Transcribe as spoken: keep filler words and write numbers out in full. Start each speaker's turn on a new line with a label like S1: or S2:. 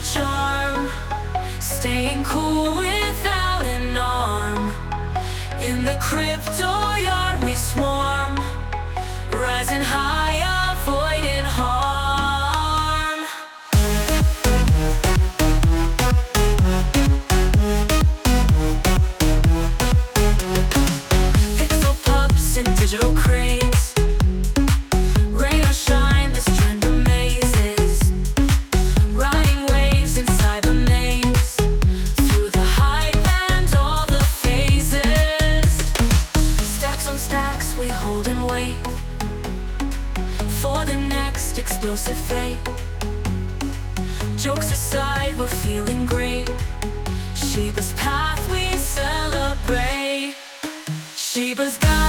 S1: charm, staying cool without an arm. In the crypto yard we swarm, rising high, avoiding harm. Pixel pups and digital craze, rain or shine, this trend amazes. Riding waves inside the maze, through the hype and all the phases. Stacks on stacks we hold and wait for the next explosive fate. Jokes aside, we're feeling great. Shiba's path we celebrate. Shiba's got